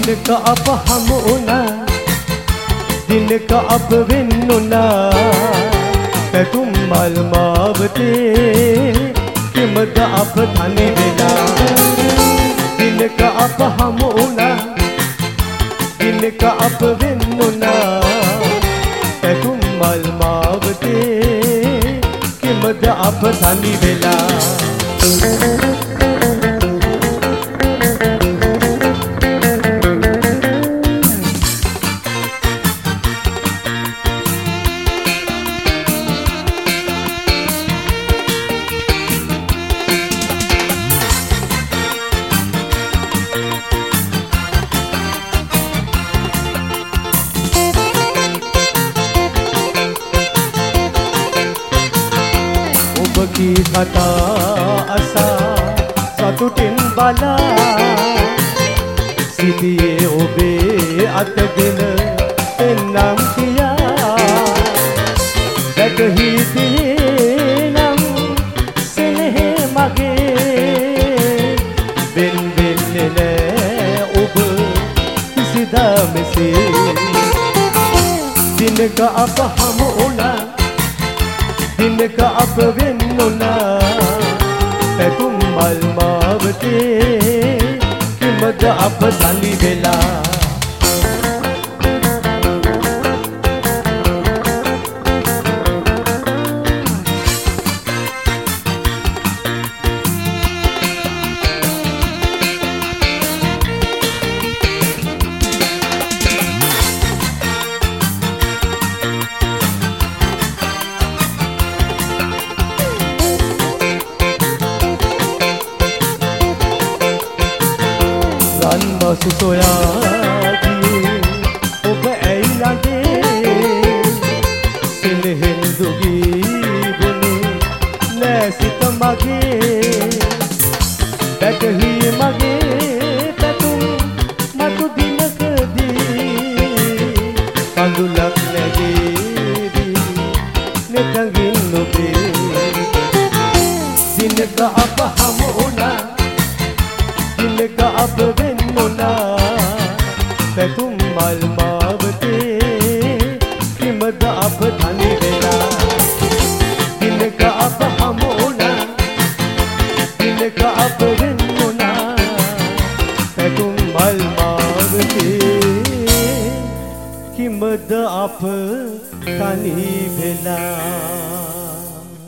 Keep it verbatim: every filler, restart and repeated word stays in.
දිනක අප හමු වුණා දිනක අප වෙන්නුණා පැතුම් මල් මාවතේ කිමද අප තනි වෙලා දිනක අප හමු වුණා දිනක අප වෙන්නුණා පැතුම් මල් මාවතේ කිමද අප තනි වෙලා ඔබගේ කතා අසා සතුටින් බලා සිටියේ ඔබේ අතගෙන එන්නම් කියා වැටහි තිනම් සෙනෙහෙ මගේ වෙන් වෙන්නේ නෑ ඔබ කිසිදා මෙසේ දිනක අප හමු වුණා දිනක අප වෙන්නුණා පැතුම් මල් මාවතේ කිමද අප තනි වෙලා රන්මසු සොයා ගියේ ඔබ ඇයි ළඟේ සෙනෙහෙන් දුගී වුණේ නෑ සිත මගේ වැටහි මගේ පැතුම් මතු දිනකදී කඳුලක් නැගේවි නෙතගින් ඔබේ දිනක අප හමු වුණා දිනක අප වෙන්නුණා පැතුම් මල් මාවතේ කිමද අප තනි වෙලා දිනක අප හමු වුණා දිනක අප වෙන්නුණා පැතුම් මල් මාවතේ කිමද අප තනි වෙලා